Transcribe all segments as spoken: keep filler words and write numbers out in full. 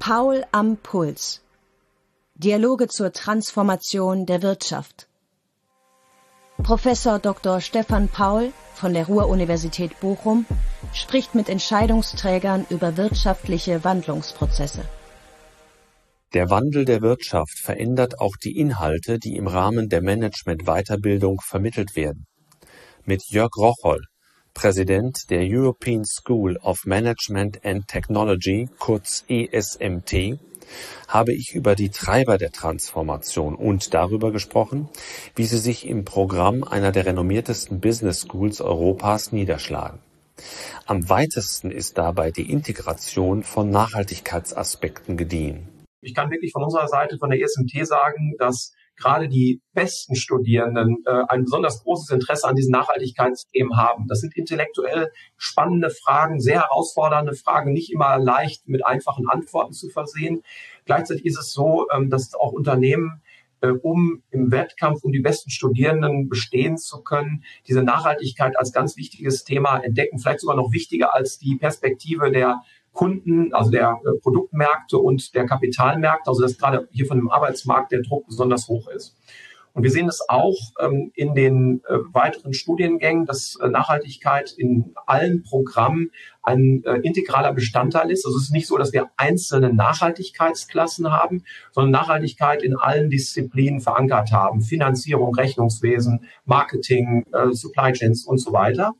Paul am Puls. Dialoge zur Transformation der Wirtschaft. Professor Doktor Stefan Paul von der Ruhr-Universität Bochum spricht mit Entscheidungsträgern über wirtschaftliche Wandlungsprozesse. Der Wandel der Wirtschaft verändert auch die Inhalte, die im Rahmen der Management-Weiterbildung vermittelt werden. Mit Jörg Rocholl, Präsident der European School of Management and Technology, kurz E S M T, habe ich über die Treiber der Transformation und darüber gesprochen, wie sie sich im Programm einer der renommiertesten Business Schools Europas niederschlagen. Am weitesten ist dabei die Integration von Nachhaltigkeitsaspekten gediehen. Ich kann wirklich von unserer Seite, von der E S M T sagen, dass gerade die besten Studierenden äh, ein besonders großes Interesse an diesen Nachhaltigkeitsthemen haben. Das sind intellektuell spannende Fragen, sehr herausfordernde Fragen, nicht immer leicht mit einfachen Antworten zu versehen. Gleichzeitig ist es so, ähm, dass auch Unternehmen, äh, um im Wettkampf um die besten Studierenden bestehen zu können, diese Nachhaltigkeit als ganz wichtiges Thema entdecken, vielleicht sogar noch wichtiger als die Perspektive der Kunden, also der äh, Produktmärkte und der Kapitalmärkte, also dass gerade hier von dem Arbeitsmarkt der Druck besonders hoch ist. Und wir sehen es auch ähm, in den äh, weiteren Studiengängen, dass äh, Nachhaltigkeit in allen Programmen ein äh, integraler Bestandteil ist. Also es ist nicht so, dass wir einzelne Nachhaltigkeitsklassen haben, sondern Nachhaltigkeit in allen Disziplinen verankert haben. Finanzierung, Rechnungswesen, Marketing, äh, Supply Chains und so weiter.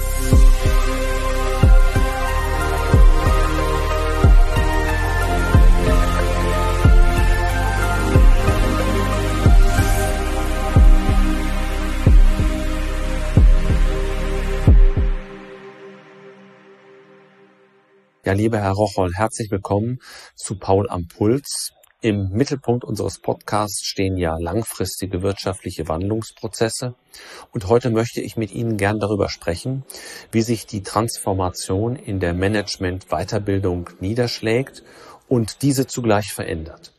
Ja, lieber Herr Rocholl, herzlich willkommen zu Paul am Puls. Im Mittelpunkt unseres Podcasts stehen ja langfristige wirtschaftliche Wandlungsprozesse. Und heute möchte ich mit Ihnen gern darüber sprechen, wie sich die Transformation in der Management-Weiterbildung niederschlägt und diese zugleich verändert.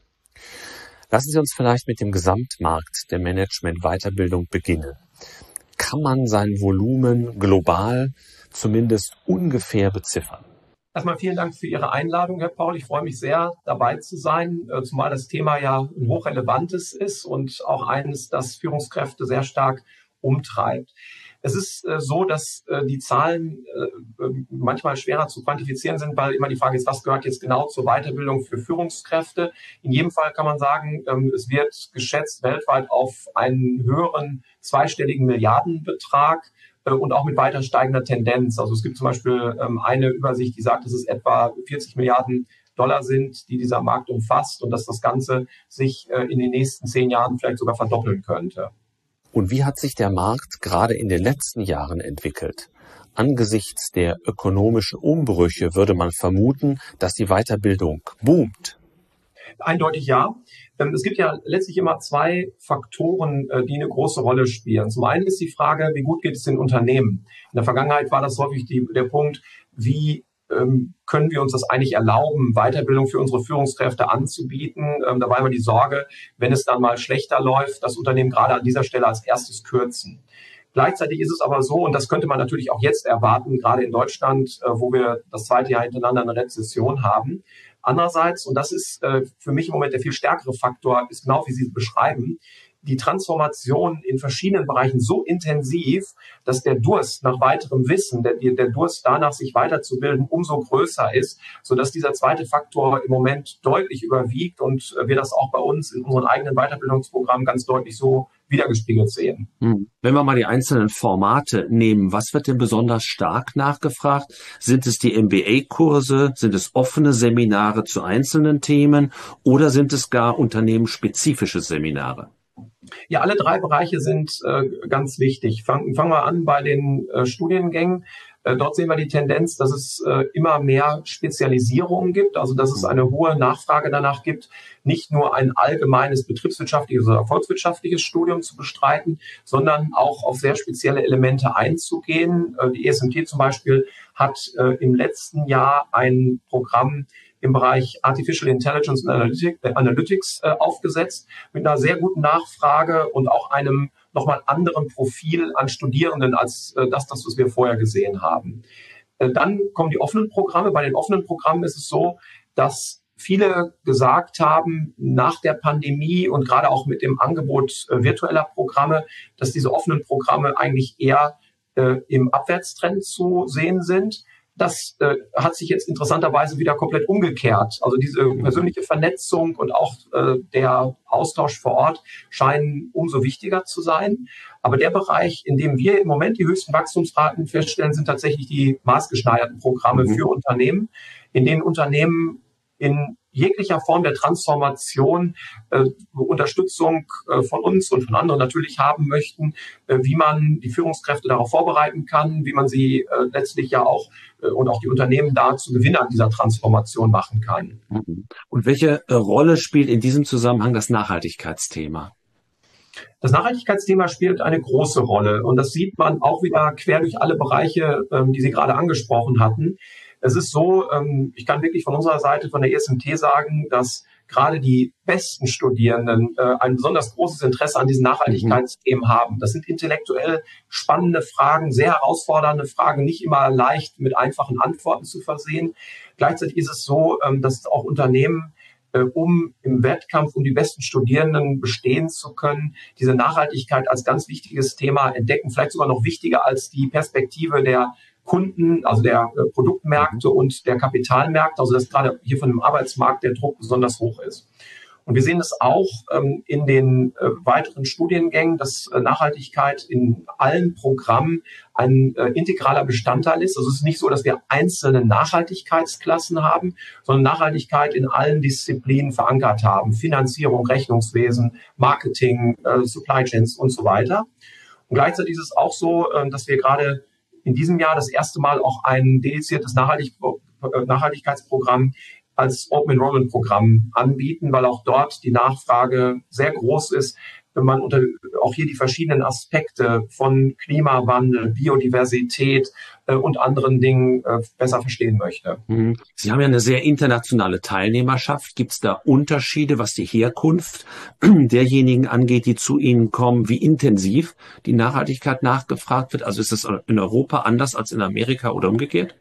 Lassen Sie uns vielleicht mit dem Gesamtmarkt der Management-Weiterbildung beginnen. Kann man sein Volumen global zumindest ungefähr beziffern? Erstmal vielen Dank für Ihre Einladung, Herr Paul. Ich freue mich sehr, dabei zu sein, zumal das Thema ja ein hochrelevantes ist und auch eines, das Führungskräfte sehr stark umtreibt. Es ist so, dass die Zahlen manchmal schwerer zu quantifizieren sind, weil immer die Frage ist, was gehört jetzt genau zur Weiterbildung für Führungskräfte? In jedem Fall kann man sagen, es wird geschätzt weltweit auf einen höheren zweistelligen Milliardenbetrag und auch mit weiter steigender Tendenz. Also es gibt zum Beispiel ähm, eine Übersicht, die sagt, dass es etwa vierzig Milliarden Dollar sind, die dieser Markt umfasst und dass das Ganze sich äh, in den nächsten zehn Jahren vielleicht sogar verdoppeln könnte. Und wie hat sich der Markt gerade in den letzten Jahren entwickelt? Angesichts der ökonomischen Umbrüche würde man vermuten, dass die Weiterbildung boomt. Eindeutig ja. Es gibt ja letztlich immer zwei Faktoren, die eine große Rolle spielen. Zum einen ist die Frage, wie gut geht es den Unternehmen? In der Vergangenheit war das häufig die, der Punkt, wie ähm, können wir uns das eigentlich erlauben, Weiterbildung für unsere Führungskräfte anzubieten? Ähm, da war immer die Sorge, wenn es dann mal schlechter läuft, das Unternehmen gerade an dieser Stelle als erstes kürzen. Gleichzeitig ist es aber so, und das könnte man natürlich auch jetzt erwarten, gerade in Deutschland, äh, wo wir das zweite Jahr hintereinander eine Rezession haben. Andererseits, und das ist äh, für mich im Moment der viel stärkere Faktor, ist genau wie Sie es beschreiben, die Transformation in verschiedenen Bereichen so intensiv, dass der Durst nach weiterem Wissen, der, der Durst danach, sich weiterzubilden, umso größer ist, sodass dieser zweite Faktor im Moment deutlich überwiegt und wir das auch bei uns in unseren eigenen Weiterbildungsprogrammen ganz deutlich so wiedergespiegelt sehen. Wenn wir mal die einzelnen Formate nehmen, was wird denn besonders stark nachgefragt? Sind es die M B A-Kurse? Sind es offene Seminare zu einzelnen Themen? Oder sind es gar unternehmensspezifische Seminare? Ja, alle drei Bereiche sind äh, ganz wichtig. Fangen fangen wir an bei den äh, Studiengängen. Äh, dort sehen wir die Tendenz, dass es äh, immer mehr Spezialisierungen gibt, also dass es eine hohe Nachfrage danach gibt, nicht nur ein allgemeines betriebswirtschaftliches oder volkswirtschaftliches Studium zu bestreiten, sondern auch auf sehr spezielle Elemente einzugehen. Äh, die E S M T zum Beispiel hat äh, im letzten Jahr ein Programm im Bereich Artificial Intelligence und Analytics äh, aufgesetzt, mit einer sehr guten Nachfrage und auch einem nochmal anderen Profil an Studierenden als äh, das, das, was wir vorher gesehen haben. Äh, dann kommen die offenen Programme. Bei den offenen Programmen ist es so, dass viele gesagt haben, nach der Pandemie und gerade auch mit dem Angebot äh, virtueller Programme, dass diese offenen Programme eigentlich eher äh, im Abwärtstrend zu sehen sind. Das äh, hat sich jetzt interessanterweise wieder komplett umgekehrt. Also diese persönliche Vernetzung und auch äh, der Austausch vor Ort scheinen umso wichtiger zu sein. Aber der Bereich, in dem wir im Moment die höchsten Wachstumsraten feststellen, sind tatsächlich die maßgeschneiderten Programme für Unternehmen, in denen Unternehmen in jeglicher Form der Transformation äh, Unterstützung äh, von uns und von anderen natürlich haben möchten, äh, wie man die Führungskräfte darauf vorbereiten kann, wie man sie äh, letztlich ja auch äh, und auch die Unternehmen da zu Gewinnern dieser Transformation machen kann. Und welche äh, Rolle spielt in diesem Zusammenhang das Nachhaltigkeitsthema? Das Nachhaltigkeitsthema spielt eine große Rolle und das sieht man auch wieder quer durch alle Bereiche, ähm, die Sie gerade angesprochen hatten. Es ist so, ich kann wirklich von unserer Seite, von der E S M T sagen, dass gerade die besten Studierenden ein besonders großes Interesse an diesen Nachhaltigkeitsthemen haben. Das sind intellektuell spannende Fragen, sehr herausfordernde Fragen, nicht immer leicht mit einfachen Antworten zu versehen. Gleichzeitig ist es so, dass auch Unternehmen, um im Wettkampf um die besten Studierenden bestehen zu können, diese Nachhaltigkeit als ganz wichtiges Thema entdecken, vielleicht sogar noch wichtiger als die Perspektive der Kunden, also der äh, Produktmärkte und der Kapitalmärkte, also dass gerade hier von dem Arbeitsmarkt der Druck besonders hoch ist. Und wir sehen es auch ähm, in den äh, weiteren Studiengängen, dass äh, Nachhaltigkeit in allen Programmen ein äh, integraler Bestandteil ist. Also es ist nicht so, dass wir einzelne Nachhaltigkeitsklassen haben, sondern Nachhaltigkeit in allen Disziplinen verankert haben. Finanzierung, Rechnungswesen, Marketing, äh, Supply Chains und so weiter. Und gleichzeitig ist es auch so, äh, dass wir gerade in diesem Jahr das erste Mal auch ein dediziertes Nachhaltig- Nachhaltigkeitsprogramm als Open Enrollment Programm anbieten, weil auch dort die Nachfrage sehr groß ist, wenn man unter auch hier die verschiedenen Aspekte von Klimawandel, Biodiversität äh, und anderen Dingen äh, besser verstehen möchte. Sie haben ja eine sehr internationale Teilnehmerschaft. Gibt es da Unterschiede, was die Herkunft derjenigen angeht, die zu Ihnen kommen, wie intensiv die Nachhaltigkeit nachgefragt wird? Also ist es in Europa anders als in Amerika oder umgekehrt?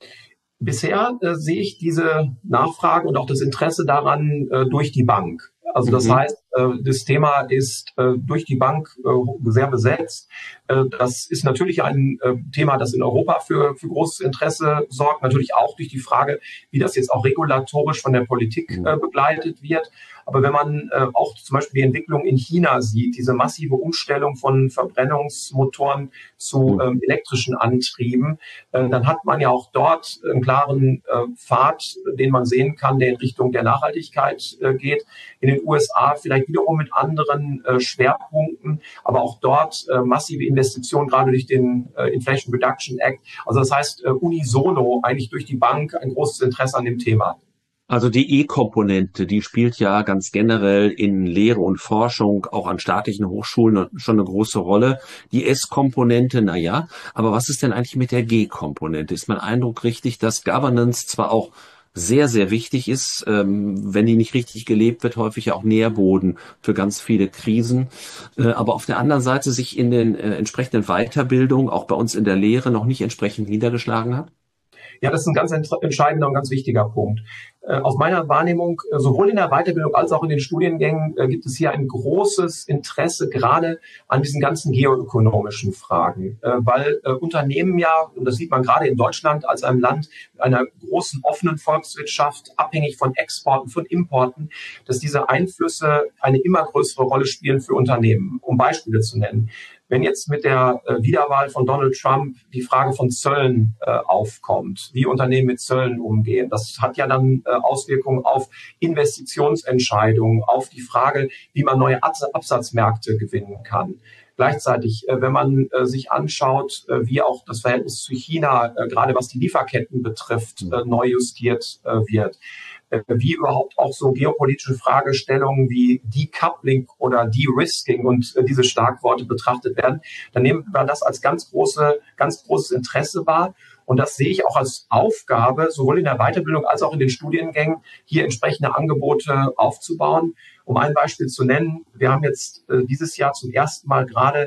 Bisher äh, sehe ich diese Nachfrage und auch das Interesse daran äh, durch die Bank. Also das mhm. heißt, äh, das Thema ist äh, durch die Bank äh, sehr besetzt. Äh, das ist natürlich ein äh, Thema, das in Europa für, für großes Interesse sorgt. Natürlich auch durch die Frage, wie das jetzt auch regulatorisch von der Politik äh, begleitet wird. Aber wenn man äh, auch zum Beispiel die Entwicklung in China sieht, diese massive Umstellung von Verbrennungsmotoren zu ähm, elektrischen Antrieben, äh, dann hat man ja auch dort einen klaren äh, Pfad, den man sehen kann, der in Richtung der Nachhaltigkeit äh, geht. In den U S A vielleicht wiederum mit anderen äh, Schwerpunkten, aber auch dort äh, massive Investitionen, gerade durch den äh, Inflation Reduction Act. Also das heißt, äh, unisono eigentlich durch die Bank ein großes Interesse an dem Thema. Also die E-Komponente, die spielt ja ganz generell in Lehre und Forschung, auch an staatlichen Hochschulen schon eine große Rolle. Die S-Komponente, na ja, aber was ist denn eigentlich mit der G-Komponente? Ist mein Eindruck richtig, dass Governance zwar auch sehr, sehr wichtig ist, ähm, wenn die nicht richtig gelebt wird, häufig ja auch Nährboden für ganz viele Krisen, äh, aber auf der anderen Seite sich in den äh, entsprechenden Weiterbildungen, auch bei uns in der Lehre, noch nicht entsprechend niedergeschlagen hat? Ja, das ist ein ganz entscheidender und ganz wichtiger Punkt. Aus meiner Wahrnehmung, sowohl in der Weiterbildung als auch in den Studiengängen, gibt es hier ein großes Interesse gerade an diesen ganzen geoökonomischen Fragen, weil Unternehmen ja, und das sieht man gerade in Deutschland als einem Land mit einer großen offenen Volkswirtschaft, abhängig von Exporten, von Importen, dass diese Einflüsse eine immer größere Rolle spielen für Unternehmen. Um Beispiele zu nennen. Wenn jetzt mit der äh, Wiederwahl von Donald Trump die Frage von Zöllen äh, aufkommt, wie Unternehmen mit Zöllen umgehen, das hat ja dann äh, Auswirkungen auf Investitionsentscheidungen, auf die Frage, wie man neue Abs- Absatzmärkte gewinnen kann. Gleichzeitig, äh, wenn man äh, sich anschaut, äh, wie auch das Verhältnis zu China, äh, gerade was die Lieferketten betrifft, äh, neu justiert äh, wird, wie überhaupt auch so geopolitische Fragestellungen wie Decoupling oder De-Risking und äh, diese Schlagworte betrachtet werden, dann nehmen wir das als ganz große, ganz großes Interesse wahr. Und das sehe ich auch als Aufgabe, sowohl in der Weiterbildung als auch in den Studiengängen, hier entsprechende Angebote aufzubauen. Um ein Beispiel zu nennen, wir haben jetzt äh, dieses Jahr zum ersten Mal gerade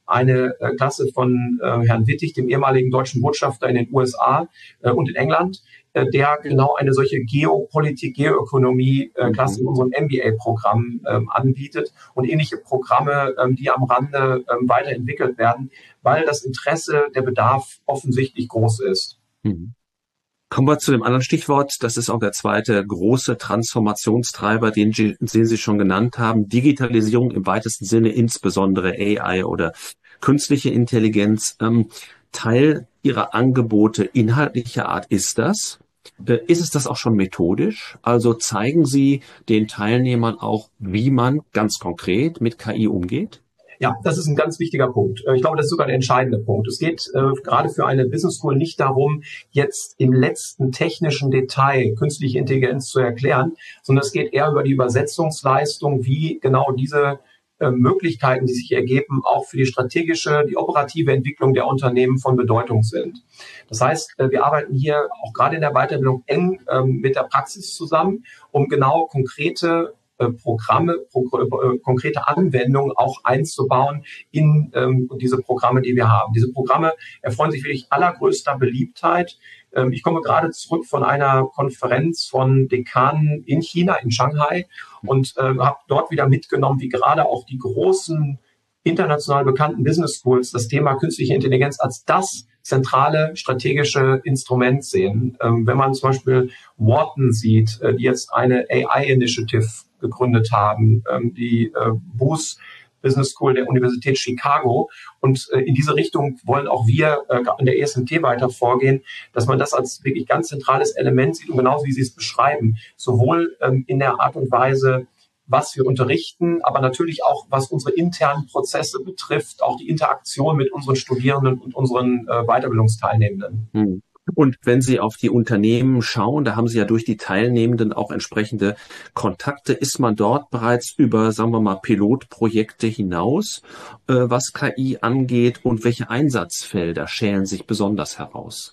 eine äh, Klasse von äh, Herrn Wittig, dem ehemaligen deutschen Botschafter in den U S A äh, und in England, äh, der genau eine solche Geopolitik, Geoökonomie-Klasse äh, in unserem M B A-Programm äh, anbietet und ähnliche Programme, äh, die am Rande äh, weiterentwickelt werden, weil das Interesse, der Bedarf offensichtlich groß ist. Mhm. Kommen wir zu dem anderen Stichwort. Das ist auch der zweite große Transformationstreiber, den, den Sie schon genannt haben. Digitalisierung im weitesten Sinne, insbesondere A I oder künstliche Intelligenz. Ähm, Teil Ihrer Angebote inhaltlicher Art ist das. Äh, ist es das auch schon methodisch? Also zeigen Sie den Teilnehmern auch, wie man ganz konkret mit K I umgeht? Ja, das ist ein ganz wichtiger Punkt. Ich glaube, das ist sogar der entscheidende Punkt. Es geht äh, gerade für eine Business School nicht darum, jetzt im letzten technischen Detail künstliche Intelligenz zu erklären, sondern es geht eher über die Übersetzungsleistung, wie genau diese äh, Möglichkeiten, die sich ergeben, auch für die strategische, die operative Entwicklung der Unternehmen von Bedeutung sind. Das heißt, äh, wir arbeiten hier auch gerade in der Weiterbildung eng äh, mit der Praxis zusammen, um genau konkrete Programme, pro, äh, konkrete Anwendungen auch einzubauen in ähm, diese Programme, die wir haben. Diese Programme erfreuen sich wirklich allergrößter Beliebtheit. Ähm, ich komme gerade zurück von einer Konferenz von Dekanen in China, in Shanghai, und äh, habe dort wieder mitgenommen, wie gerade auch die großen international bekannten Business Schools das Thema künstliche Intelligenz als das zentrale strategische Instrument sehen. Ähm, wenn man zum Beispiel Wharton sieht, äh, die jetzt eine A I-Initiative gegründet haben, ähm, die äh, Booth Business School der Universität Chicago. Und äh, in diese Richtung wollen auch wir äh, an der E S M T weiter vorgehen, dass man das als wirklich ganz zentrales Element sieht und genauso wie Sie es beschreiben, sowohl ähm, in der Art und Weise, was wir unterrichten, aber natürlich auch, was unsere internen Prozesse betrifft, auch die Interaktion mit unseren Studierenden und unseren äh, Weiterbildungsteilnehmenden. Hm. Und wenn Sie auf die Unternehmen schauen, da haben Sie ja durch die Teilnehmenden auch entsprechende Kontakte. Ist man dort bereits über, sagen wir mal, Pilotprojekte hinaus, äh, was K I angeht, und welche Einsatzfelder schälen sich besonders heraus?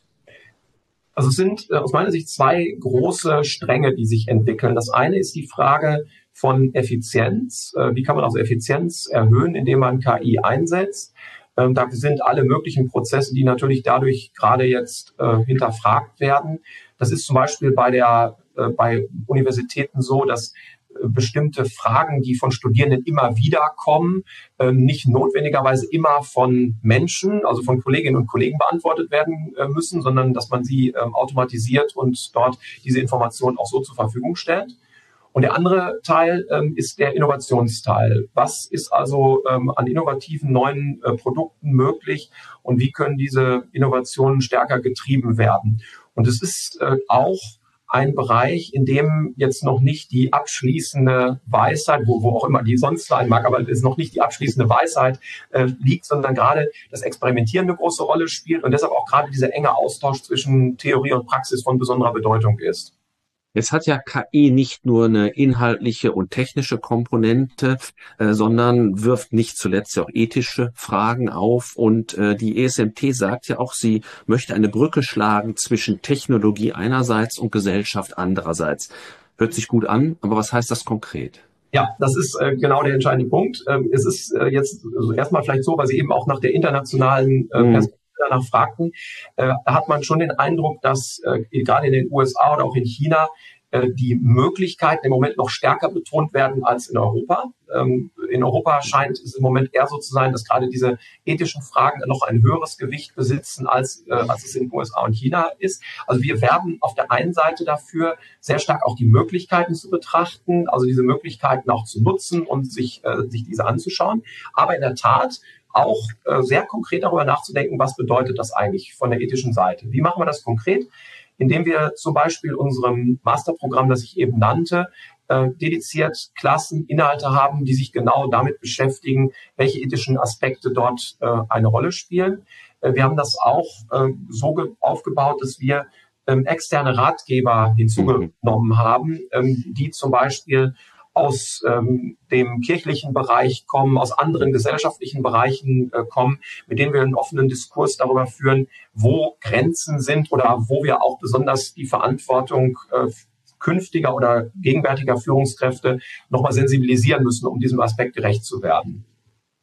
Also es sind äh, aus meiner Sicht zwei große Stränge, die sich entwickeln. Das eine ist die Frage von Effizienz. Äh, wie kann man also Effizienz erhöhen, indem man K I einsetzt? Ähm, da sind alle möglichen Prozesse, die natürlich dadurch gerade jetzt äh, hinterfragt werden. Das ist zum Beispiel bei der äh, bei Universitäten so, dass äh, bestimmte Fragen, die von Studierenden immer wieder kommen, äh, nicht notwendigerweise immer von Menschen, also von Kolleginnen und Kollegen beantwortet werden äh, müssen, sondern dass man sie äh, automatisiert und dort diese Informationen auch so zur Verfügung stellt. Und der andere Teil ähm, ist der Innovationsteil. Was ist also ähm, an innovativen neuen äh, Produkten möglich und wie können diese Innovationen stärker getrieben werden? Und es ist äh, auch ein Bereich, in dem jetzt noch nicht die abschließende Weisheit, wo, wo auch immer die sonst sein mag, aber es ist noch nicht die abschließende Weisheit äh, liegt, sondern gerade das Experimentieren eine große Rolle spielt und deshalb auch gerade dieser enge Austausch zwischen Theorie und Praxis von besonderer Bedeutung ist. Jetzt hat ja K I nicht nur eine inhaltliche und technische Komponente, äh, sondern wirft nicht zuletzt auch ethische Fragen auf. Und äh, die E S M T sagt ja auch, sie möchte eine Brücke schlagen zwischen Technologie einerseits und Gesellschaft andererseits. Hört sich gut an, aber was heißt das konkret? Ja, das ist äh, genau der entscheidende Punkt. Ähm, es ist äh, jetzt also erstmal vielleicht so, weil Sie eben auch nach der internationalen äh, Perspektive mhm. danach fragten, äh, da hat man schon den Eindruck, dass äh, gerade in den U S A oder auch in China äh, die Möglichkeiten im Moment noch stärker betont werden als in Europa. Ähm, in Europa scheint es im Moment eher so zu sein, dass gerade diese ethischen Fragen noch ein höheres Gewicht besitzen, als, äh, als es in den U S A und China ist. Also wir werben auf der einen Seite dafür, sehr stark auch die Möglichkeiten zu betrachten, also diese Möglichkeiten auch zu nutzen und sich, äh, sich diese anzuschauen. Aber in der Tat auch äh, sehr konkret darüber nachzudenken, was bedeutet das eigentlich von der ethischen Seite. Wie machen wir das konkret? Indem wir zum Beispiel unserem Masterprogramm, das ich eben nannte, äh, dediziert Klassen, Inhalte haben, die sich genau damit beschäftigen, welche ethischen Aspekte dort äh, eine Rolle spielen. Äh, wir haben das auch äh, so ge- aufgebaut, dass wir ähm, externe Ratgeber hinzugenommen haben, ähm, die zum Beispiel aus ähm, dem kirchlichen Bereich kommen, aus anderen gesellschaftlichen Bereichen äh, kommen, mit denen wir einen offenen Diskurs darüber führen, wo Grenzen sind oder wo wir auch besonders die Verantwortung äh, künftiger oder gegenwärtiger Führungskräfte nochmal sensibilisieren müssen, um diesem Aspekt gerecht zu werden.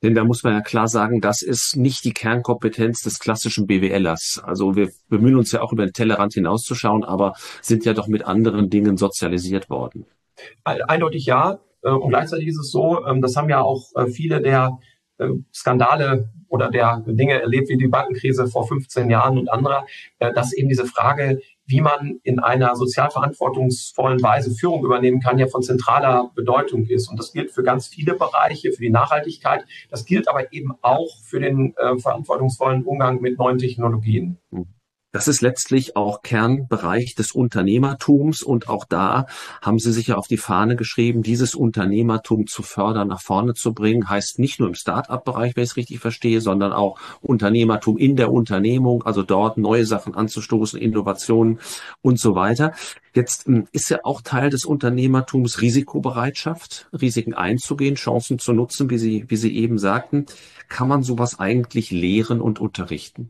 Denn da muss man ja klar sagen, das ist nicht die Kernkompetenz des klassischen BWLers. Also wir bemühen uns ja auch über den Tellerrand hinauszuschauen, aber sind ja doch mit anderen Dingen sozialisiert worden. Eindeutig ja. Und gleichzeitig ist es so, das haben ja auch viele der Skandale oder der Dinge erlebt, wie die Bankenkrise vor fünfzehn Jahren und andere, dass eben diese Frage, wie man in einer sozial verantwortungsvollen Weise Führung übernehmen kann, ja von zentraler Bedeutung ist. Und das gilt für ganz viele Bereiche, für die Nachhaltigkeit. Das gilt aber eben auch für den äh, verantwortungsvollen Umgang mit neuen Technologien. Das ist letztlich auch Kernbereich des Unternehmertums und auch da haben Sie sich ja auf die Fahne geschrieben, dieses Unternehmertum zu fördern, nach vorne zu bringen, heißt nicht nur im Start-up-Bereich, wenn ich es richtig verstehe, sondern auch Unternehmertum in der Unternehmung, also dort neue Sachen anzustoßen, Innovationen und so weiter. Jetzt ist ja auch Teil des Unternehmertums Risikobereitschaft, Risiken einzugehen, Chancen zu nutzen, wie Sie, wie Sie eben sagten. Kann man sowas eigentlich lehren und unterrichten?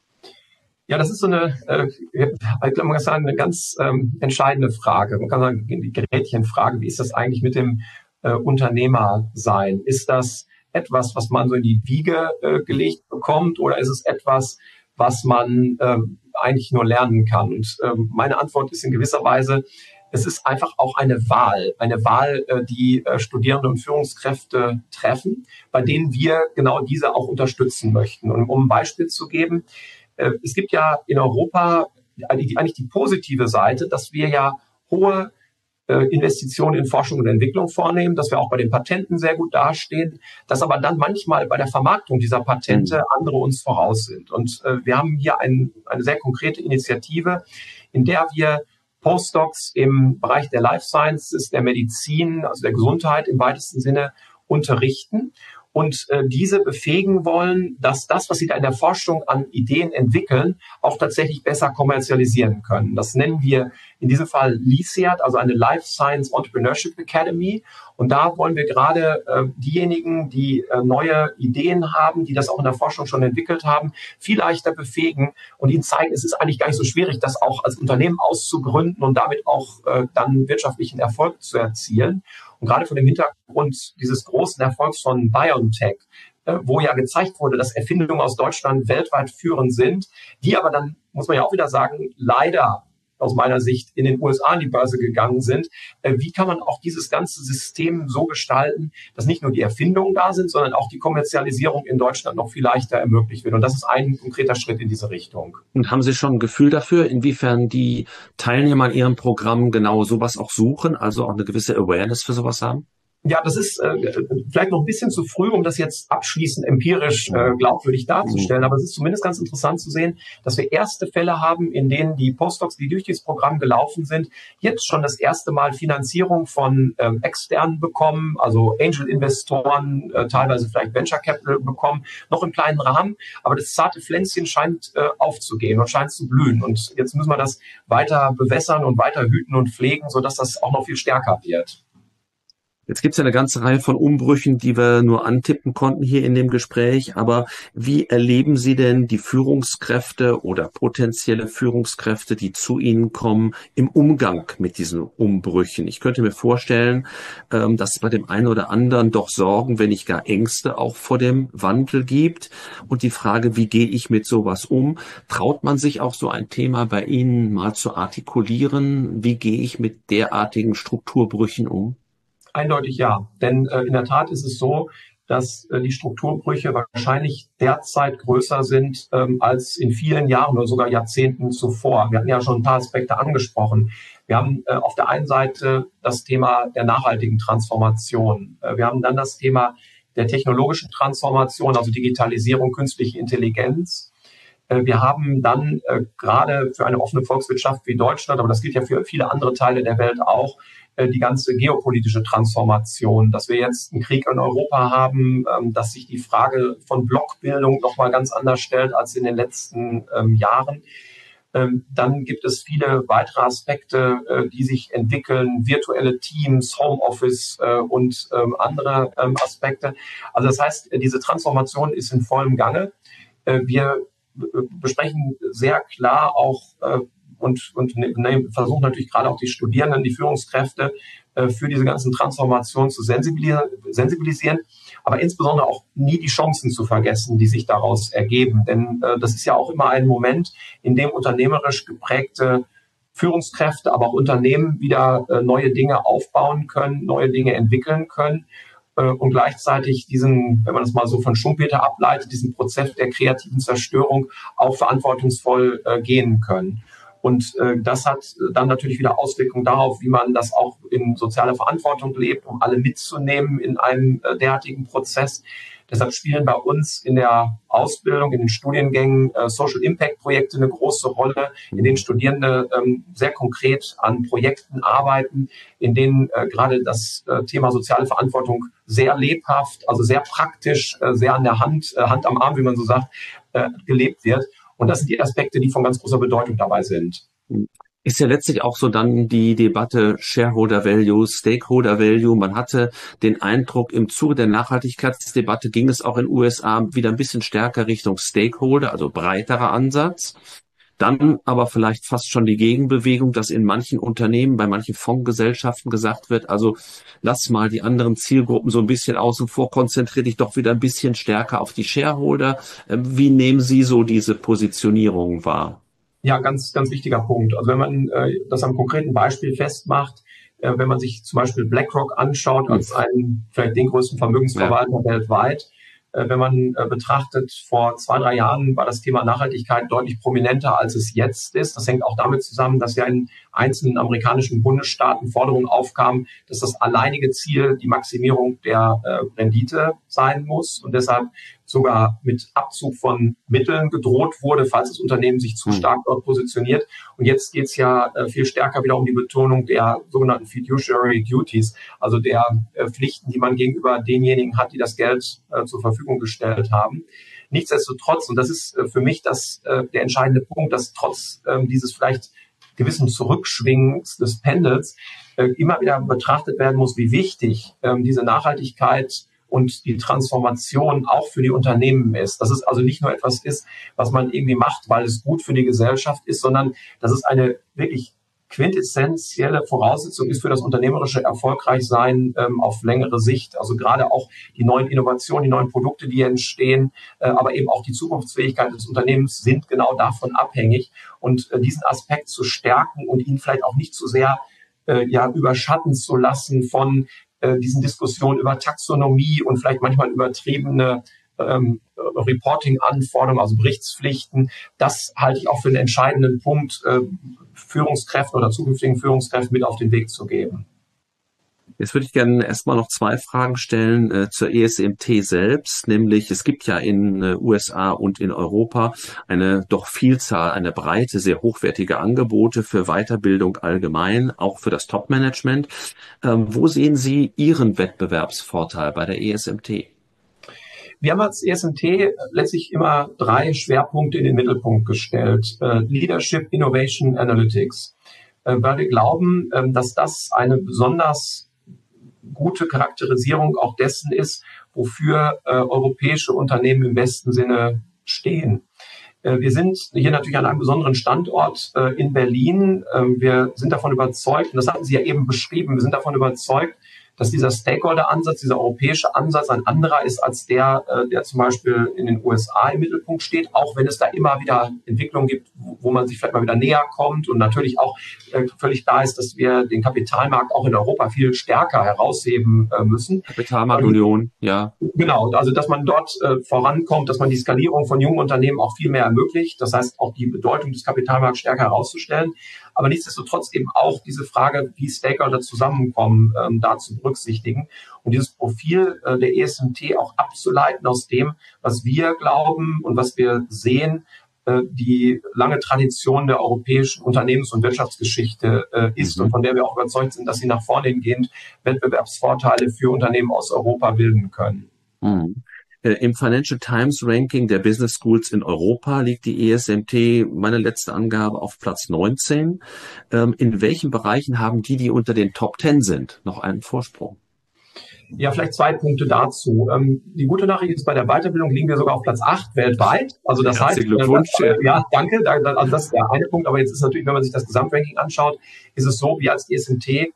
Ja, das ist so eine, äh, ich glaube, man kann sagen, eine ganz ähm, entscheidende Frage. Man kann sagen, die Gretchenfrage, wie ist das eigentlich mit dem äh, Unternehmersein? Ist das etwas, was man so in die Wiege äh, gelegt bekommt, oder ist es etwas, was man äh, eigentlich nur lernen kann? Und äh, meine Antwort ist in gewisser Weise, es ist einfach auch eine Wahl, eine Wahl, äh, die äh, Studierende und Führungskräfte treffen, bei denen wir genau diese auch unterstützen möchten. Und um ein Beispiel zu geben, es gibt ja in Europa eigentlich die positive Seite, dass wir ja hohe Investitionen in Forschung und Entwicklung vornehmen, dass wir auch bei den Patenten sehr gut dastehen, dass aber dann manchmal bei der Vermarktung dieser Patente andere uns voraus sind. Und wir haben hier ein, eine sehr konkrete Initiative, in der wir Postdocs im Bereich der Life Sciences, der Medizin, also der Gesundheit im weitesten Sinne unterrichten und äh, diese befähigen wollen, dass das, was sie da in der Forschung an Ideen entwickeln, auch tatsächlich besser kommerzialisieren können. Das nennen wir in diesem Fall LISEAD, also eine Life Science Entrepreneurship Academy. Und da wollen wir gerade äh, diejenigen, die äh, neue Ideen haben, die das auch in der Forschung schon entwickelt haben, viel leichter befähigen und ihnen zeigen, es ist eigentlich gar nicht so schwierig, das auch als Unternehmen auszugründen und damit auch äh, dann wirtschaftlichen Erfolg zu erzielen. Und gerade vor dem Hintergrund dieses großen Erfolgs von BioNTech, äh, wo ja gezeigt wurde, dass Erfindungen aus Deutschland weltweit führend sind, die aber dann, muss man ja auch wieder sagen, leider aus meiner Sicht in den U S A an die Börse gegangen sind. Äh, wie kann man auch dieses ganze System so gestalten, dass nicht nur die Erfindungen da sind, sondern auch die Kommerzialisierung in Deutschland noch viel leichter ermöglicht wird? Und das ist ein konkreter Schritt in diese Richtung. Und haben Sie schon ein Gefühl dafür, inwiefern die Teilnehmer an Ihrem Programm genau sowas auch suchen, also auch eine gewisse Awareness für sowas haben? Ja, das ist äh, vielleicht noch ein bisschen zu früh, um das jetzt abschließend empirisch äh, glaubwürdig darzustellen. Aber es ist zumindest ganz interessant zu sehen, dass wir erste Fälle haben, in denen die Postdocs, die durch dieses Programm gelaufen sind, jetzt schon das erste Mal Finanzierung von ähm, Externen bekommen, also Angel-Investoren, äh, teilweise vielleicht Venture Capital bekommen, noch im kleinen Rahmen. Aber das zarte Pflänzchen scheint äh, aufzugehen und scheint zu blühen. Und jetzt müssen wir das weiter bewässern und weiter hüten und pflegen, sodass das auch noch viel stärker wird. Jetzt gibt es ja eine ganze Reihe von Umbrüchen, die wir nur antippen konnten hier in dem Gespräch. Aber wie erleben Sie denn die Führungskräfte oder potenzielle Führungskräfte, die zu Ihnen kommen, im Umgang mit diesen Umbrüchen? Ich könnte mir vorstellen, dass es bei dem einen oder anderen doch Sorgen, wenn nicht gar Ängste auch vor dem Wandel gibt. Und die Frage, wie gehe ich mit sowas um? Traut man sich auch so ein Thema bei Ihnen mal zu artikulieren? Wie gehe ich mit derartigen Strukturbrüchen um? Eindeutig ja, denn äh, in der Tat ist es so, dass äh, die Strukturbrüche wahrscheinlich derzeit größer sind ähm, als in vielen Jahren oder sogar Jahrzehnten zuvor. Wir hatten ja schon ein paar Aspekte angesprochen. Wir haben äh, auf der einen Seite das Thema der nachhaltigen Transformation. Äh, wir haben dann das Thema der technologischen Transformation, also Digitalisierung, künstliche Intelligenz. Äh, wir haben dann äh, gerade für eine offene Volkswirtschaft wie Deutschland, aber das gilt ja für viele andere Teile der Welt auch, die ganze geopolitische Transformation, dass wir jetzt einen Krieg in Europa haben, dass sich die Frage von Blockbildung nochmal ganz anders stellt als in den letzten ähm, Jahren. Ähm, dann gibt es viele weitere Aspekte, äh, die sich entwickeln, virtuelle Teams, Homeoffice äh, und ähm, andere ähm, Aspekte. Also das heißt, diese Transformation ist in vollem Gange. Äh, wir b- besprechen sehr klar auch äh, und, und ne, versuchen natürlich gerade auch die Studierenden, die Führungskräfte äh, für diese ganzen Transformationen zu sensibilisieren. sensibilisieren. aber insbesondere auch nie die Chancen zu vergessen, die sich daraus ergeben. Denn äh, das ist ja auch immer ein Moment, in dem unternehmerisch geprägte Führungskräfte, aber auch Unternehmen wieder äh, neue Dinge aufbauen können, neue Dinge entwickeln können äh, und gleichzeitig diesen, wenn man das mal so von Schumpeter ableitet, diesen Prozess der kreativen Zerstörung auch verantwortungsvoll äh, gehen können. Und äh, das hat dann natürlich wieder Auswirkungen darauf, wie man das auch in sozialer Verantwortung lebt, um alle mitzunehmen in einem äh, derartigen Prozess. Deshalb spielen bei uns in der Ausbildung, in den Studiengängen äh, Social Impact Projekte eine große Rolle, in denen Studierende ähm, sehr konkret an Projekten arbeiten, in denen äh, gerade das äh, Thema soziale Verantwortung sehr lebhaft, also sehr praktisch, äh, sehr an der Hand, äh, Hand am Arm, wie man so sagt, äh, gelebt wird. Und das sind die Aspekte, die von ganz großer Bedeutung dabei sind. Ist ja letztlich auch so dann die Debatte Shareholder Value, Stakeholder Value. Man hatte den Eindruck, im Zuge der Nachhaltigkeitsdebatte ging es auch in den U S A wieder ein bisschen stärker Richtung Stakeholder, also breiterer Ansatz. Dann aber vielleicht fast schon die Gegenbewegung, dass in manchen Unternehmen, bei manchen Fondsgesellschaften gesagt wird, also lass mal die anderen Zielgruppen so ein bisschen außen vor, konzentriere dich doch wieder ein bisschen stärker auf die Shareholder. Wie nehmen Sie so diese Positionierung wahr? Ja, ganz, ganz wichtiger Punkt. Also wenn man äh, das am konkreten Beispiel festmacht, äh, wenn man sich zum Beispiel BlackRock anschaut als einen, vielleicht den größten Vermögensverwalter ja. weltweit, wenn man betrachtet, vor zwei, drei Jahren war das Thema Nachhaltigkeit deutlich prominenter, als es jetzt ist. Das hängt auch damit zusammen, dass ja in einzelnen amerikanischen Bundesstaaten Forderungen aufkamen, dass das alleinige Ziel die Maximierung der äh, Rendite sein muss und deshalb sogar mit Abzug von Mitteln gedroht wurde, falls das Unternehmen sich zu stark dort positioniert. Und jetzt geht es ja äh, viel stärker wieder um die Betonung der sogenannten Fiduciary Duties, also der äh, Pflichten, die man gegenüber denjenigen hat, die das Geld äh, zur Verfügung gestellt haben. Nichtsdestotrotz, und das ist äh, für mich das, äh, der entscheidende Punkt, dass trotz äh, dieses vielleicht gewissen Zurückschwingens des Pendels äh, immer wieder betrachtet werden muss, wie wichtig äh, diese Nachhaltigkeit und die Transformation auch für die Unternehmen ist. Dass es also nicht nur etwas ist, was man irgendwie macht, weil es gut für die Gesellschaft ist, sondern dass es eine wirklich quintessentielle Voraussetzung ist für das unternehmerische Erfolgreichsein ähm, auf längere Sicht. Also gerade auch die neuen Innovationen, die neuen Produkte, die entstehen, äh, aber eben auch die Zukunftsfähigkeit des Unternehmens sind genau davon abhängig. Und äh, diesen Aspekt zu stärken und ihn vielleicht auch nicht zu sehr äh, ja überschatten zu lassen von äh, diesen Diskussionen über Taxonomie und vielleicht manchmal übertriebene ähm, Reporting-Anforderungen, also Berichtspflichten, das halte ich auch für einen entscheidenden Punkt, äh, Führungskräften oder zukünftigen Führungskräften mit auf den Weg zu geben. Jetzt würde ich gerne erstmal noch zwei Fragen stellen äh, zur E S M T selbst, nämlich es gibt ja in äh, U S A und in Europa eine doch Vielzahl, eine breite, sehr hochwertige Angebote für Weiterbildung allgemein, auch für das Top-Management. Ähm, wo sehen Sie Ihren Wettbewerbsvorteil bei der E S M T? Wir haben als E S M T letztlich immer drei Schwerpunkte in den Mittelpunkt gestellt. Äh, Leadership, Innovation, Analytics. Äh, weil wir glauben, äh, dass das eine besonders gute Charakterisierung auch dessen ist, wofür äh, europäische Unternehmen im besten Sinne stehen. Äh, wir sind hier natürlich an einem besonderen Standort äh, in Berlin. Äh, wir sind davon überzeugt, und das hatten Sie ja eben beschrieben, wir sind davon überzeugt, dass dieser Stakeholder-Ansatz, dieser europäische Ansatz ein anderer ist als der, der zum Beispiel in den U S A im Mittelpunkt steht, auch wenn es da immer wieder Entwicklungen gibt, wo man sich vielleicht mal wieder näher kommt und natürlich auch völlig klar ist, dass wir den Kapitalmarkt auch in Europa viel stärker herausheben müssen. Kapitalmarktunion, ja. Genau, also dass man dort vorankommt, dass man die Skalierung von jungen Unternehmen auch viel mehr ermöglicht, das heißt auch die Bedeutung des Kapitalmarkts stärker herauszustellen. Aber nichtsdestotrotz eben auch diese Frage, wie Stakeholder zusammenkommen, ähm, da zu berücksichtigen. Und dieses Profil äh, der E S M T auch abzuleiten aus dem, was wir glauben und was wir sehen, äh, die lange Tradition der europäischen Unternehmens- und Wirtschaftsgeschichte äh, ist mhm. und von der wir auch überzeugt sind, dass sie nach vorne hingehend Wettbewerbsvorteile für Unternehmen aus Europa bilden können. Mhm. Im Financial Times Ranking der Business Schools in Europa liegt die E S M T, meine letzte Angabe, auf Platz neunzehn. In welchen Bereichen haben die, die unter den Top zehn sind, noch einen Vorsprung? Ja, vielleicht zwei Punkte dazu. Die gute Nachricht ist, bei der Weiterbildung liegen wir sogar auf Platz acht weltweit. Also das heißt, Glückwunsch. Äh, ja, danke. Also das ist der eine Punkt. Aber jetzt ist natürlich, wenn man sich das Gesamtranking anschaut, ist es so, wir als E S M T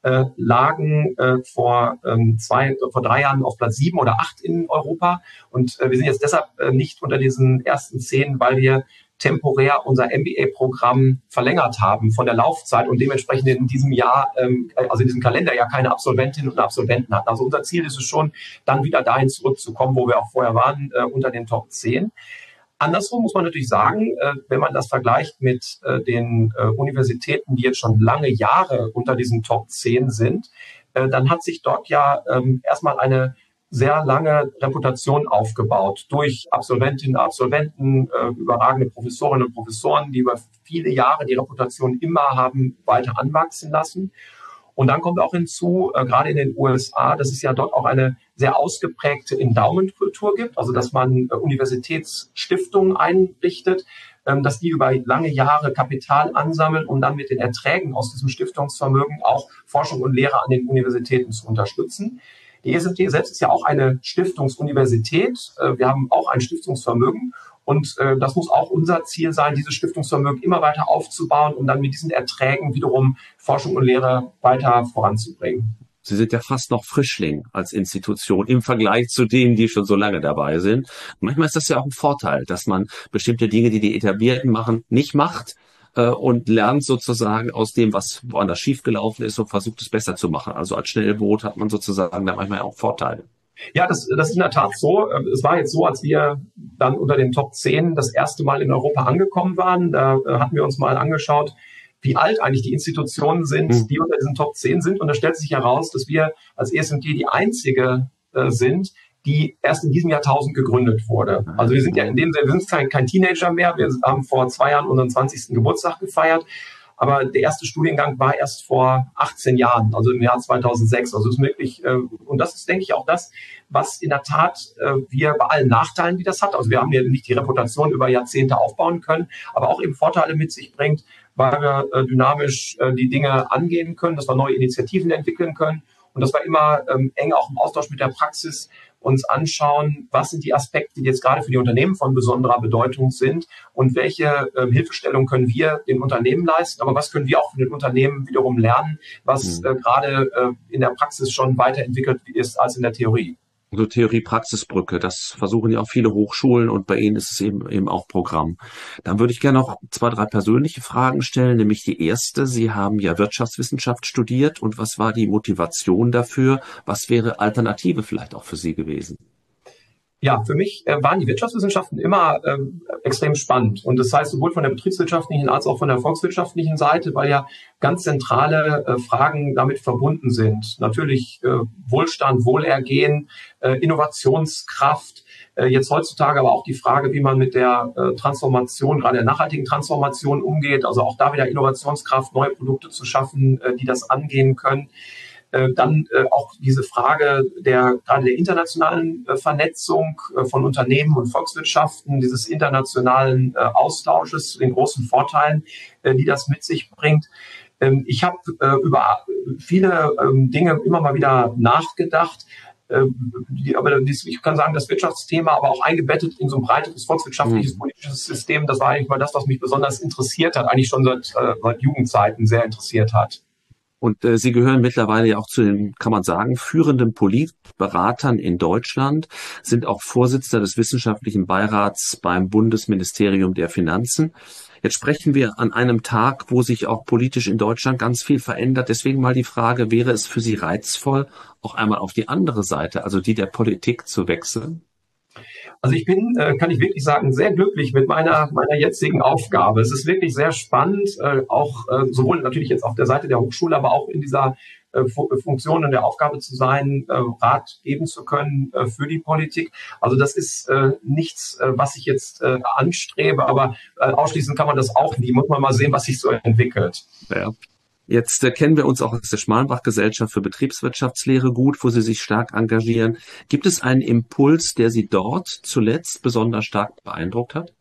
äh, lagen äh, vor ähm, zwei, vor drei Jahren auf Platz sieben oder acht in Europa. Und äh, wir sind jetzt deshalb äh, nicht unter diesen ersten zehn, weil wir temporär unser M B A-Programm verlängert haben von der Laufzeit und dementsprechend in diesem Jahr, ähm, also in diesem Kalenderjahr keine Absolventinnen und Absolventen hatten. Also unser Ziel ist es schon, dann wieder dahin zurückzukommen, wo wir auch vorher waren, äh, unter den Top zehn. Andersrum muss man natürlich sagen, äh, wenn man das vergleicht mit äh, den äh, Universitäten, die jetzt schon lange Jahre unter diesen Top zehn sind, äh, dann hat sich dort ja ähm, erstmal eine sehr lange Reputation aufgebaut durch Absolventinnen, Absolventen, äh, überragende Professorinnen und Professoren, die über viele Jahre die Reputation immer haben weiter anwachsen lassen. Und dann kommt auch hinzu, äh, gerade in den U S A, dass es ja dort auch eine sehr ausgeprägte Endowment-Kultur gibt, also dass man äh, Universitätsstiftungen einrichtet, ähm, dass die über lange Jahre Kapital ansammeln, um dann mit den Erträgen aus diesem Stiftungsvermögen auch Forschung und Lehre an den Universitäten zu unterstützen. Die E S M T selbst ist ja auch eine Stiftungsuniversität. Wir haben auch ein Stiftungsvermögen und das muss auch unser Ziel sein, dieses Stiftungsvermögen immer weiter aufzubauen, um dann mit diesen Erträgen wiederum Forschung und Lehre weiter voranzubringen. Sie sind ja fast noch Frischling als Institution im Vergleich zu denen, die schon so lange dabei sind. Manchmal ist das ja auch ein Vorteil, dass man bestimmte Dinge, die die Etablierten machen, nicht macht, und lernt sozusagen aus dem, was woanders schiefgelaufen ist und versucht es besser zu machen. Also als Schnellboot hat man sozusagen da manchmal auch Vorteile. Ja, das, das ist in der Tat so. Es war jetzt so, als wir dann unter den Top zehn das erste Mal in Europa angekommen waren. Da hatten wir uns mal angeschaut, wie alt eigentlich die Institutionen sind, die unter diesen Top zehn sind. Und da stellt sich heraus, dass wir als E S M T die einzige äh, sind, die erst in diesem Jahrtausend gegründet wurde. Also wir sind ja in dem Sinne, wir sind kein, kein Teenager mehr. Wir haben vor zwei Jahren unseren zwanzigsten Geburtstag gefeiert. Aber der erste Studiengang war erst vor achtzehn Jahren, also im Jahr zweitausendsechs. Also es ist wirklich, äh, und das ist, denke ich, auch das, was in der Tat äh, wir bei allen Nachteilen, die das hat, also wir haben ja nicht die Reputation über Jahrzehnte aufbauen können, aber auch eben Vorteile mit sich bringt, weil wir äh, dynamisch äh, die Dinge angehen können, dass wir neue Initiativen entwickeln können und dass wir immer ähm, eng auch im Austausch mit der Praxis uns anschauen, was sind die Aspekte, die jetzt gerade für die Unternehmen von besonderer Bedeutung sind und welche äh, Hilfestellung können wir den Unternehmen leisten, aber was können wir auch von den Unternehmen wiederum lernen, was äh, gerade äh, in der Praxis schon weiterentwickelt ist als in der Theorie. So Theorie-Praxis-Brücke, das versuchen ja auch viele Hochschulen und bei Ihnen ist es eben eben auch Programm. Dann würde ich gerne noch zwei, drei persönliche Fragen stellen, nämlich die erste. Sie haben ja Wirtschaftswissenschaft studiert und was war die Motivation dafür? Was wäre Alternative vielleicht auch für Sie gewesen? Ja, für mich äh, waren die Wirtschaftswissenschaften immer äh, extrem spannend. Und das heißt, sowohl von der betriebswirtschaftlichen als auch von der volkswirtschaftlichen Seite, weil ja ganz zentrale äh, Fragen damit verbunden sind. Natürlich äh, Wohlstand, Wohlergehen, äh, Innovationskraft. Äh, jetzt heutzutage aber auch die Frage, wie man mit der äh, Transformation, gerade der nachhaltigen Transformation umgeht. Also auch da wieder Innovationskraft, neue Produkte zu schaffen, äh, die das angehen können. Dann äh, auch diese Frage der gerade der internationalen äh, Vernetzung äh, von Unternehmen und Volkswirtschaften, dieses internationalen äh, Austausches, den großen Vorteilen, äh, die das mit sich bringt. Ähm, ich habe äh, über viele ähm, Dinge immer mal wieder nachgedacht. Äh, die, aber dies, ich kann sagen, das Wirtschaftsthema, aber auch eingebettet in so ein breiteres volkswirtschaftliches, politisches System, das war eigentlich mal das, was mich besonders interessiert hat, eigentlich schon seit, äh, seit Jugendzeiten sehr interessiert hat. Und äh, Sie gehören mittlerweile ja auch zu den, kann man sagen, führenden Politberatern in Deutschland, sind auch Vorsitzender des wissenschaftlichen Beirats beim Bundesministerium der Finanzen. Jetzt sprechen wir an einem Tag, wo sich auch politisch in Deutschland ganz viel verändert. Deswegen mal die Frage, wäre es für Sie reizvoll, auch einmal auf die andere Seite, also die der Politik, zu wechseln? Also ich bin, äh, kann ich wirklich sagen, sehr glücklich mit meiner meiner jetzigen Aufgabe. Es ist wirklich sehr spannend, äh, auch äh, sowohl natürlich jetzt auf der Seite der Hochschule, aber auch in dieser äh, Funktion und der Aufgabe zu sein, äh, Rat geben zu können äh, für die Politik. Also das ist äh, nichts, äh, was ich jetzt äh, anstrebe, aber äh, ausschließen kann man das auch nie. Muss man mal sehen, was sich so entwickelt. Ja. Jetzt äh, kennen wir uns auch aus der Schmalenbach-Gesellschaft für Betriebswirtschaftslehre gut, wo Sie sich stark engagieren. Gibt es einen Impuls, der Sie dort zuletzt besonders stark beeindruckt hat?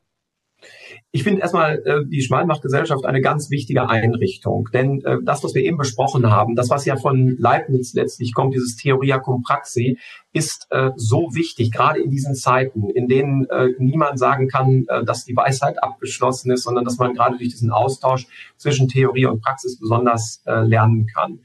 Ich finde erstmal äh, die Schmalenbach-Gesellschaft eine ganz wichtige Einrichtung. Denn äh, das, was wir eben besprochen haben, das, was ja von Leibniz letztlich kommt, dieses Theoria cum praxi, ist äh, so wichtig, gerade in diesen Zeiten, in denen äh, niemand sagen kann, äh, dass die Weisheit abgeschlossen ist, sondern dass man gerade durch diesen Austausch zwischen Theorie und Praxis besonders äh, lernen kann.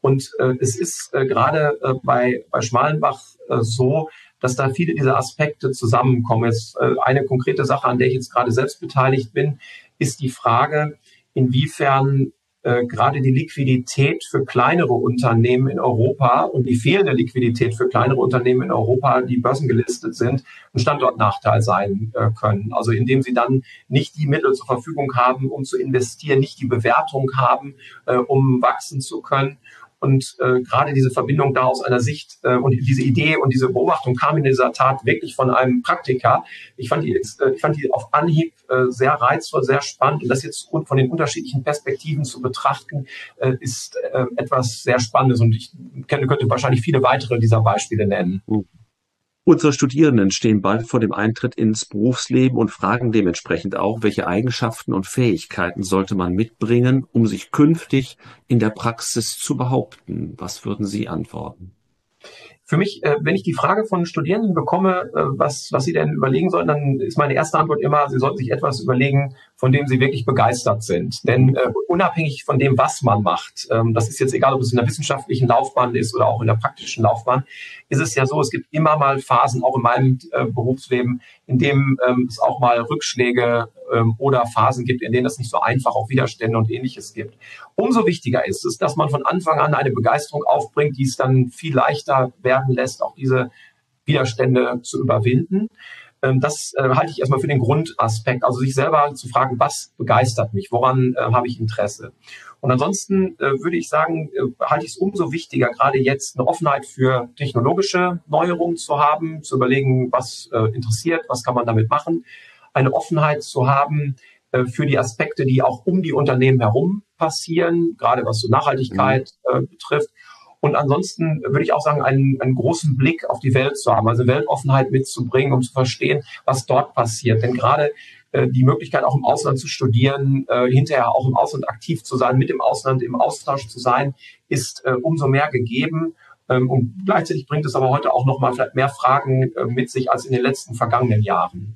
Und äh, es ist äh, gerade äh, bei, bei Schmalenbach äh, so, dass da viele dieser Aspekte zusammenkommen. Jetzt äh, eine konkrete Sache, an der ich jetzt gerade selbst beteiligt bin, ist die Frage, inwiefern äh, gerade die Liquidität für kleinere Unternehmen in Europa und die fehlende Liquidität für kleinere Unternehmen in Europa, die börsengelistet sind, ein Standortnachteil sein äh, können. Also indem sie dann nicht die Mittel zur Verfügung haben, um zu investieren, nicht die Bewertung haben, äh, um wachsen zu können. Und äh, gerade diese Verbindung da aus einer Sicht äh, und diese Idee und diese Beobachtung kam in dieser Tat wirklich von einem Praktiker. Ich fand die, äh, ich fand die auf Anhieb äh, sehr reizvoll, sehr spannend. Und das jetzt von den unterschiedlichen Perspektiven zu betrachten, äh, ist äh, etwas sehr Spannendes. Und ich könnte, könnte wahrscheinlich viele weitere dieser Beispiele nennen. Mhm. Unsere Studierenden stehen bald vor dem Eintritt ins Berufsleben und fragen dementsprechend auch, welche Eigenschaften und Fähigkeiten sollte man mitbringen, um sich künftig in der Praxis zu behaupten. Was würden Sie antworten? Für mich, äh, wenn ich die Frage von Studierenden bekomme, äh, was, was sie denn überlegen sollen, dann ist meine erste Antwort immer, sie sollten sich etwas überlegen, von dem sie wirklich begeistert sind. Denn äh, unabhängig von dem, was man macht, ähm, das ist jetzt egal, ob es in der wissenschaftlichen Laufbahn ist oder auch in der praktischen Laufbahn, ist es ja so, es gibt immer mal Phasen, auch in meinem äh, Berufsleben, in dem ähm, es auch mal Rückschläge ähm, oder Phasen gibt, in denen es nicht so einfach auch Widerstände und Ähnliches gibt. Umso wichtiger ist es, dass man von Anfang an eine Begeisterung aufbringt, die es dann viel leichter werden lässt, auch diese Widerstände zu überwinden. Ähm, das äh, halte ich erstmal für den Grundaspekt, also sich selber zu fragen, was begeistert mich, woran äh, habe ich Interesse. Und ansonsten äh, würde ich sagen, äh, halte ich es umso wichtiger, gerade jetzt eine Offenheit für technologische Neuerungen zu haben, zu überlegen, was äh, interessiert, was kann man damit machen, eine Offenheit zu haben äh, für die Aspekte, die auch um die Unternehmen herum passieren, gerade was so Nachhaltigkeit äh, betrifft. Und ansonsten würde ich auch sagen, einen, einen großen Blick auf die Welt zu haben, also Weltoffenheit mitzubringen, um zu verstehen, was dort passiert. Denn gerade äh, die Möglichkeit, auch im Ausland zu studieren, äh, hinterher auch im Ausland aktiv zu sein, mit dem Ausland im Austausch zu sein, ist äh, umso mehr gegeben. Ähm, und gleichzeitig bringt es aber heute auch noch mal vielleicht mehr Fragen äh, mit sich als in den letzten vergangenen Jahren.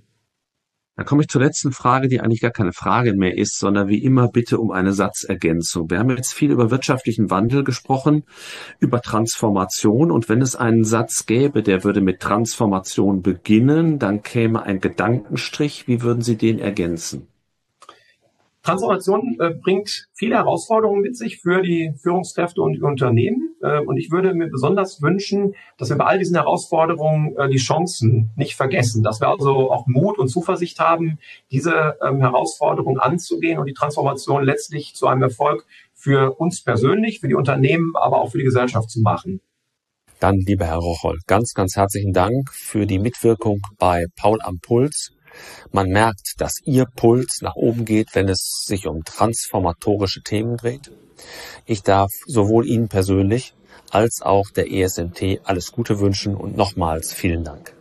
Da komme ich zur letzten Frage, die eigentlich gar keine Frage mehr ist, sondern wie immer bitte um eine Satzergänzung. Wir haben jetzt viel über wirtschaftlichen Wandel gesprochen, über Transformation, und wenn es einen Satz gäbe, der würde mit Transformation beginnen, dann käme ein Gedankenstrich. Wie würden Sie den ergänzen? Transformation äh, bringt viele Herausforderungen mit sich für die Führungskräfte und die Unternehmen. Äh, und ich würde mir besonders wünschen, dass wir bei all diesen Herausforderungen äh, die Chancen nicht vergessen. Dass wir also auch Mut und Zuversicht haben, diese ähm, Herausforderungen anzugehen und die Transformation letztlich zu einem Erfolg für uns persönlich, für die Unternehmen, aber auch für die Gesellschaft zu machen. Dann, lieber Herr Rocholl, ganz, ganz herzlichen Dank für die Mitwirkung bei Paul am Puls. Man merkt, dass Ihr Puls nach oben geht, wenn es sich um transformatorische Themen dreht. Ich darf sowohl Ihnen persönlich als auch der E S M T alles Gute wünschen und nochmals vielen Dank.